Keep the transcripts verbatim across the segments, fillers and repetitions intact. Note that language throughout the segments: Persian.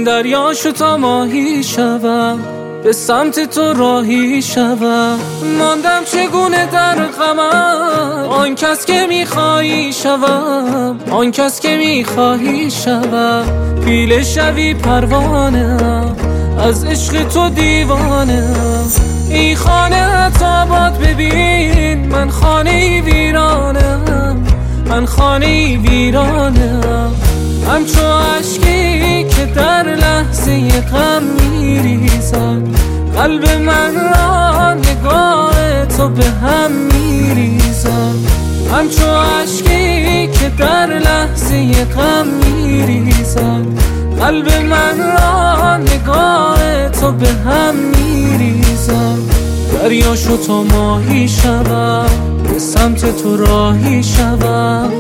دریاشو تا ماهی شوم، به سمت تو راهی شوم. ماندم چگونه در غمم، آن کس که میخوایی شوم، آن کس که میخوایی شوم. پیله شوی پروانه‌ام، از عشق تو دیوانه‌ام. این خانه آباد ببین، من خانه ویرانم، من خانه ویرانم. همچو اشکی که در لحظه غم میریزد، قلب من را نگاه تو به هم میریزد. همچو اشکی که در لحظه غم میریزد، قلب من را نگاه تو به هم میریزد. دریاشو تا ماهی شوم، به سمت تو راهی شوم.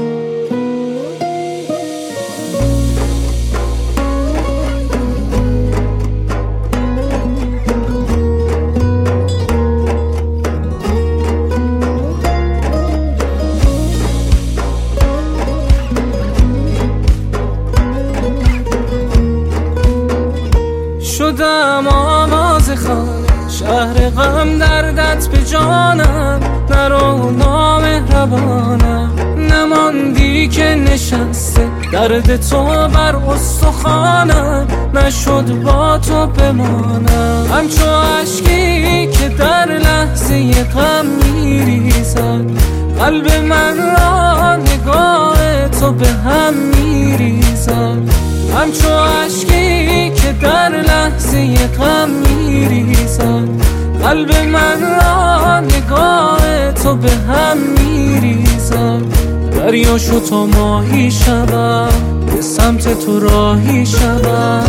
شدم آواز خانه، شهر غم دردت به جانم. نرو نامهربانم، نماندی که نشسته درد تو بر استخوانم. نشد با تو بمانم، همچو اشکی که در لحظه غم میریزد. قلب من را نگاه تو به هم میریزد. همچو اشکی که در لحظه غم میریزد. قلب من را نگاه تو به هم میریزد. دریاشو تا ماهی شوم، به سمت تو راهی شوم.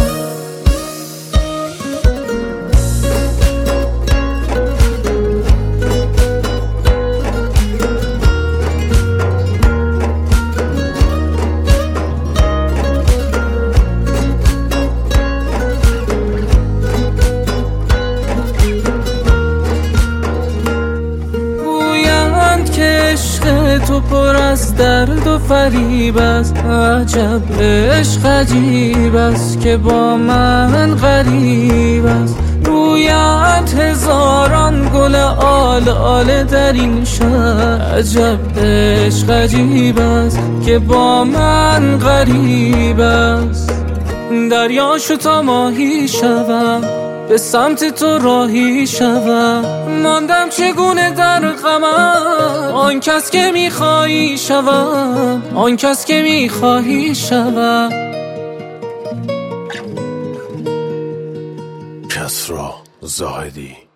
تو پر از درد و فریب است، عجب عشق عجیب است که با من غریب است. رویت هزاران گل آل آل در این شهر، عجب عشق عجیب است که با من غریب است. دریاشو تا ماهی شوم، به سمت تو راهی شوم. ماندم چگونه در غمم، آن کس که میخوایی شوم، آن کس که میخوایی شوم. کسری زاهدی.